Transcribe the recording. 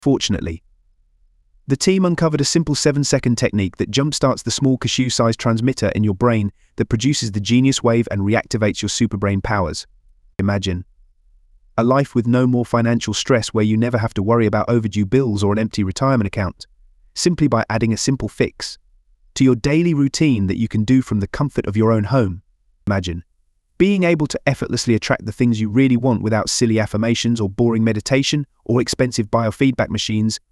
Fortunately, the team uncovered a simple 7-second technique that jumpstarts the small cashew-sized transmitter in your brain that produces the genius wave and reactivates your superbrain powers. Imagine a life with no more financial stress, where you never have to worry about overdue bills or an empty retirement account, simply by adding a simple fix to your daily routine that you can do from the comfort of your own home. Imagine being able to effortlessly attract the things you really want without silly affirmations or boring meditation or expensive biofeedback machines